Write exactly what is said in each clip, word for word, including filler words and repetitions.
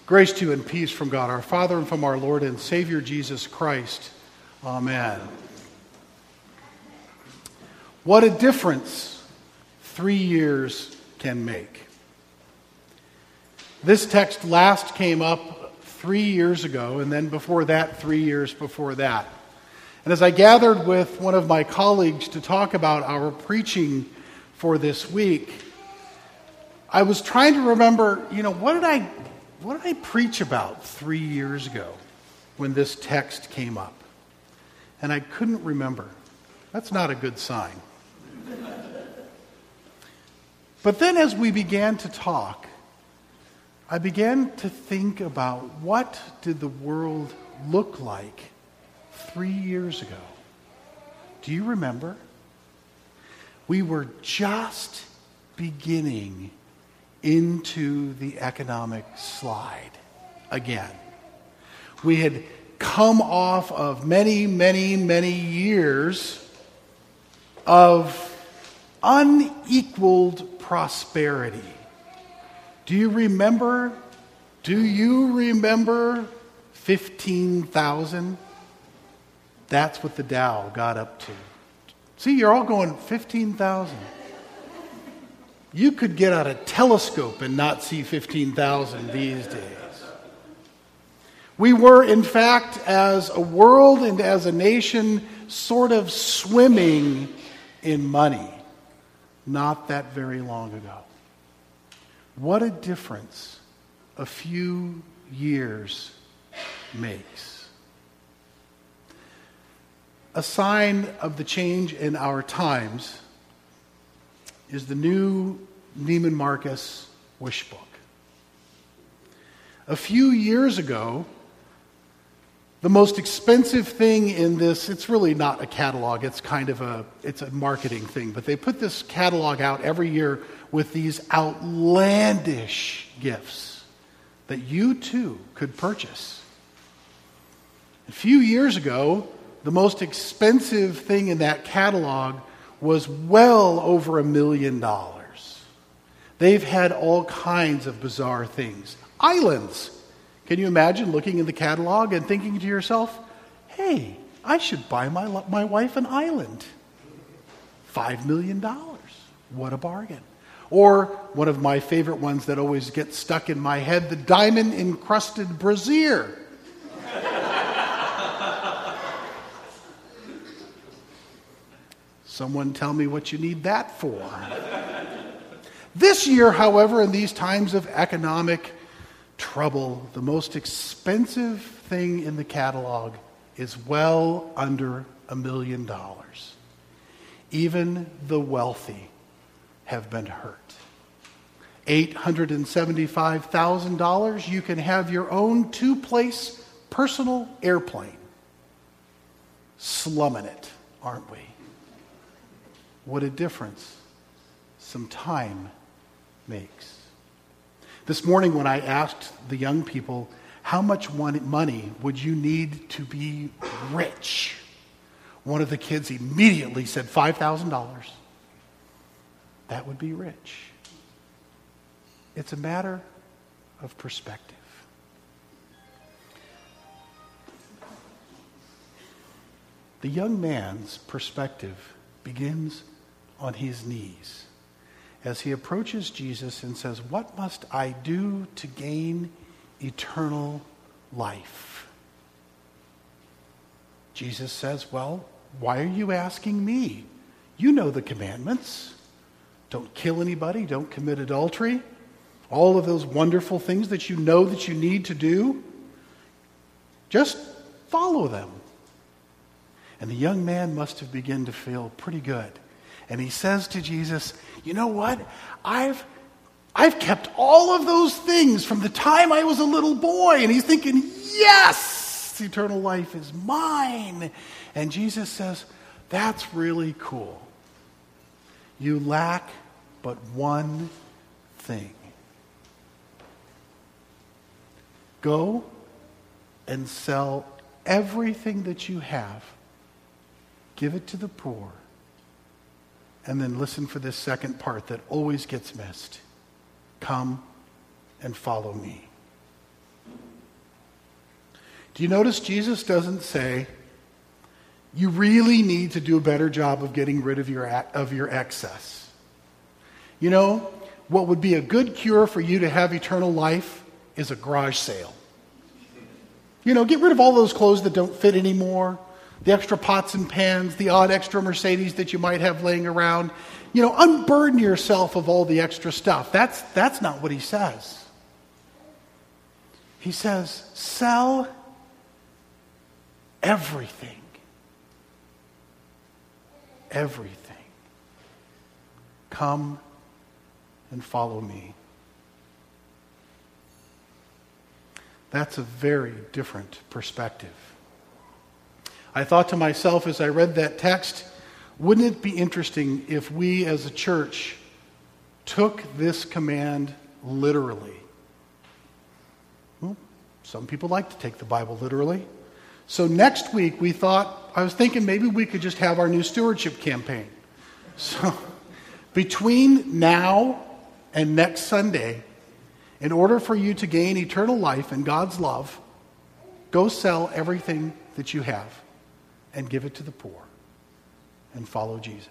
Grace to you and peace from God our Father and from our Lord and Savior Jesus Christ. Amen. What a difference three years can make. This text last came up three years ago, and then before that, three years before that. And as I gathered with one of my colleagues to talk about our preaching for this week, I was trying to remember, you know, what did I what did I preach about three years ago when this text came up? And I couldn't remember. That's not a good sign. But then as we began to talk, I began to think about what did the world look like three years ago? Do you remember? We were just beginning into the economic slide again. We had come off of many, many, many years of unequaled prosperity. Do you remember? Do you remember fifteen thousand? That's what the Dow got up to. See, you're all going fifteen thousand. You could get out a telescope and not see fifteen thousand these days. We were, in fact, as a world and as a nation, sort of swimming in money not that very long ago. What a difference a few years makes. A sign of the change in our times is the new Neiman Marcus wish book. A few years ago, the most expensive thing in this, it's really not a catalog, it's kind of a, it's a marketing thing, but they put this catalog out every year with these outlandish gifts that you too could purchase. A few years ago, the most expensive thing in that catalog was well over a million dollars. They've had all kinds of bizarre things. Islands. Can you imagine looking in the catalog and thinking to yourself, hey, I should buy my, my wife an island. Five million dollars. What a bargain. Or one of my favorite ones that always gets stuck in my head, the diamond-encrusted brassiere. Someone tell me what you need that for. This year, however, in these times of economic trouble, the most expensive thing in the catalog is well under a million dollars. Even the wealthy have been hurt. eight hundred seventy-five thousand dollars, you can have your own two-place personal airplane. Slumming it, aren't we? What a difference some time makes. This morning when I asked the young people, how much money would you need to be rich? One of the kids immediately said five thousand dollars. That would be rich. It's a matter of perspective. The young man's perspective begins on his knees as he approaches Jesus and says, what must I do to gain eternal life? Jesus says, well, why are you asking me? You know the commandments. Don't kill anybody, don't commit adultery. All of those wonderful things that you know that you need to do. Just follow them. And the young man must have begun to feel pretty good. And he says to Jesus, you know what? I've I've kept all of those things from the time I was a little boy. And he's thinking, yes, eternal life is mine. And Jesus says, that's really cool. You lack but one thing. Go and sell everything that you have. Give it to the poor. And then listen for this second part that always gets missed. Come and follow me. Do you notice Jesus doesn't say, you really need to do a better job of getting rid of your, of your excess? You know, what would be a good cure for you to have eternal life is a garage sale. You know, get rid of all those clothes that don't fit anymore, the extra pots and pans, the odd extra Mercedes that you might have laying around. You know, unburden yourself of all the extra stuff. That's, that's not what he says. He says, sell everything. Everything. Come and follow me. That's a very different perspective. I thought to myself as I read that text, wouldn't it be interesting if we as a church took this command literally? Well, some people like to take the Bible literally. So next week we thought, I was thinking maybe we could just have our new stewardship campaign. So between now and next Sunday, in order for you to gain eternal life and God's love, go sell everything that you have and give it to the poor and follow Jesus.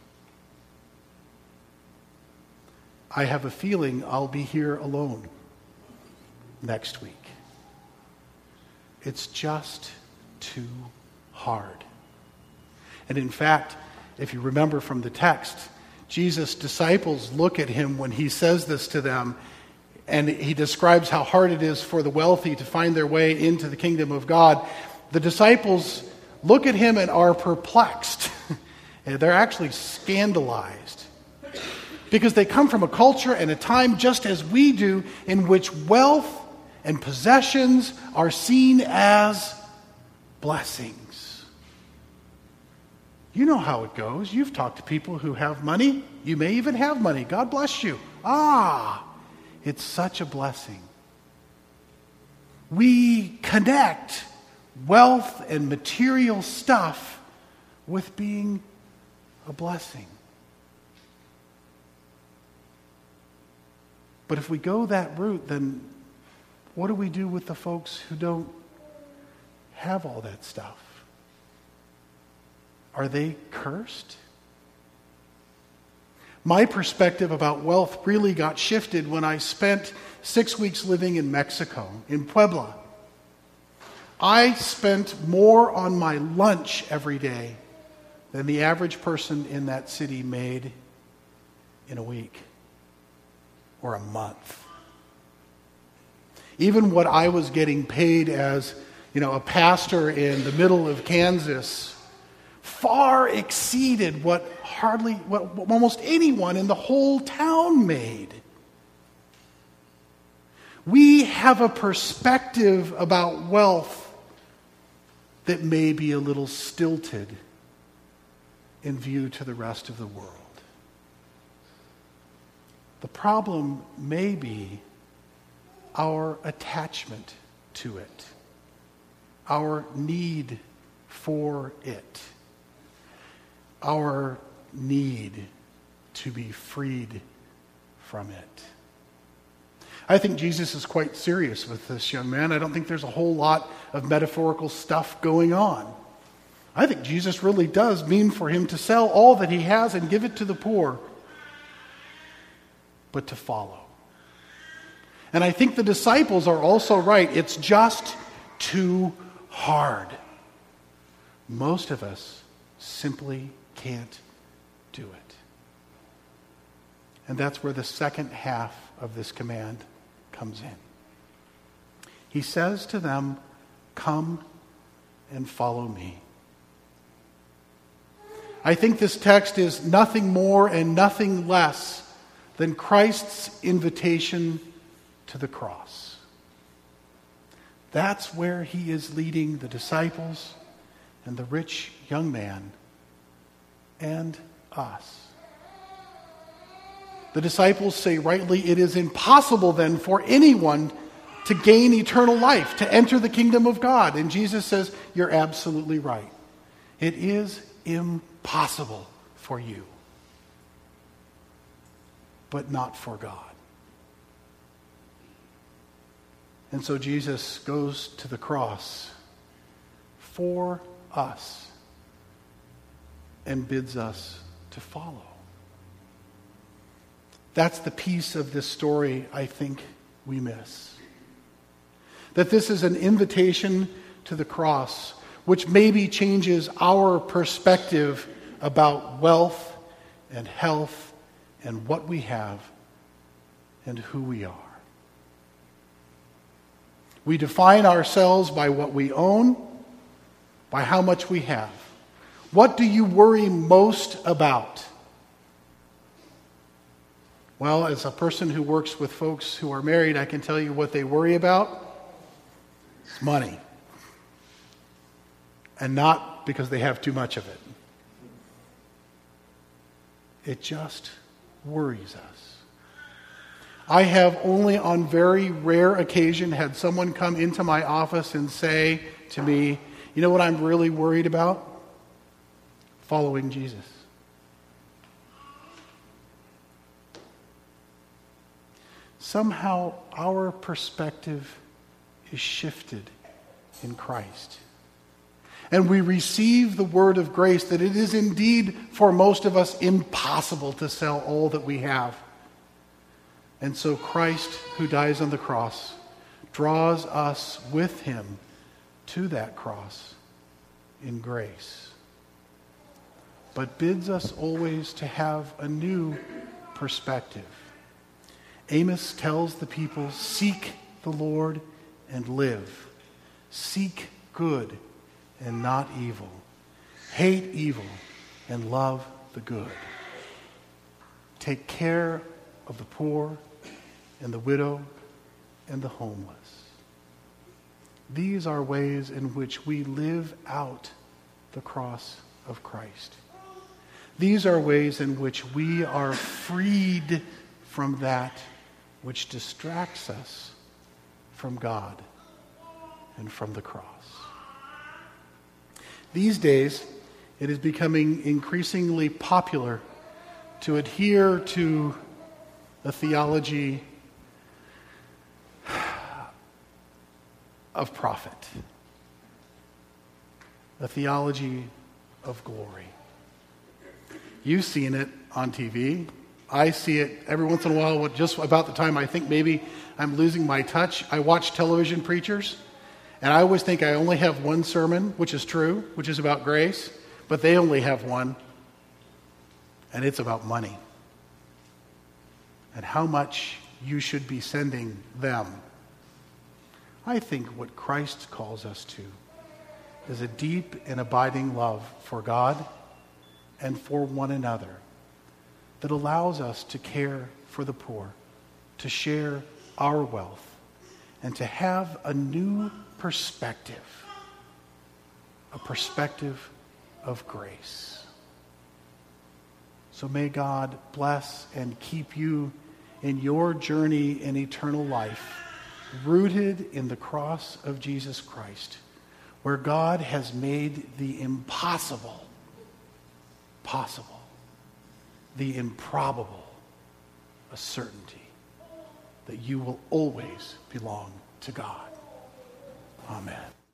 I have a feeling I'll be here alone next week. It's just too hard. And in fact, if you remember from the text, Jesus' disciples look at him when he says this to them, and he describes how hard it is for the wealthy to find their way into the kingdom of God. The disciples look at him and are perplexed. And they're actually scandalized. Because they come from a culture and a time just as we do in which wealth and possessions are seen as blessings. You know how it goes. You've talked to people who have money. You may even have money. God bless you. Ah, it's such a blessing. We connect wealth and material stuff with being a blessing. But if we go that route, then what do we do with the folks who don't have all that stuff? Are they cursed? My perspective about wealth really got shifted when I spent six weeks living in Mexico, in Puebla. I spent more on my lunch every day than the average person in that city made in a week or a month. Even what I was getting paid as, you know, a pastor in the middle of Kansas far exceeded what hardly, what, what almost anyone in the whole town made. We have a perspective about wealth that may be a little stilted in view to the rest of the world. The problem may be our attachment to it, our need for it, our need to be freed from it. I think Jesus is quite serious with this young man. I don't think there's a whole lot of metaphorical stuff going on. I think Jesus really does mean for him to sell all that he has and give it to the poor, but to follow. And I think the disciples are also right. It's just too hard. Most of us simply can't do it. And that's where the second half of this command comes in. He says to them, "Come and follow me." I think this text is nothing more and nothing less than Christ's invitation to the cross. That's where he is leading the disciples and the rich young man and us. The disciples say rightly, it is impossible then for anyone to gain eternal life, to enter the kingdom of God. And Jesus says, you're absolutely right. It is impossible for you, but not for God. And so Jesus goes to the cross for us and bids us to follow. That's the piece of this story I think we miss. That this is an invitation to the cross, which maybe changes our perspective about wealth and health and what we have and who we are. We define ourselves by what we own, by how much we have. What do you worry most about? Well, as a person who works with folks who are married, I can tell you what they worry about. It's money. And not because they have too much of it. It just worries us. I have only on very rare occasion had someone come into my office and say to me, you know what I'm really worried about? Following Jesus. Somehow our perspective is shifted in Christ. And we receive the word of grace that it is indeed for most of us impossible to sell all that we have. And so Christ, who dies on the cross, draws us with him to that cross in grace, but bids us always to have a new perspective. Amos tells the people, seek the Lord and live. Seek good and not evil. Hate evil and love the good. Take care of the poor and the widow and the homeless. These are ways in which we live out the cross of Christ. These are ways in which we are freed from that which distracts us from God and from the cross. These days, it is becoming increasingly popular to adhere to a theology of profit, a theology of glory. You've seen it on T V. I see it every once in a while, just about the time I think maybe I'm losing my touch. I watch television preachers, and I always think I only have one sermon, which is true, which is about grace, but they only have one, and it's about money and how much you should be sending them. I think what Christ calls us to is a deep and abiding love for God and for one another that allows us to care for the poor, to share our wealth, and to have a new perspective, a perspective of grace. So may God bless and keep you in your journey in eternal life, rooted in the cross of Jesus Christ, where God has made the impossible possible, the improbable a certainty, that you will always belong to God. Amen.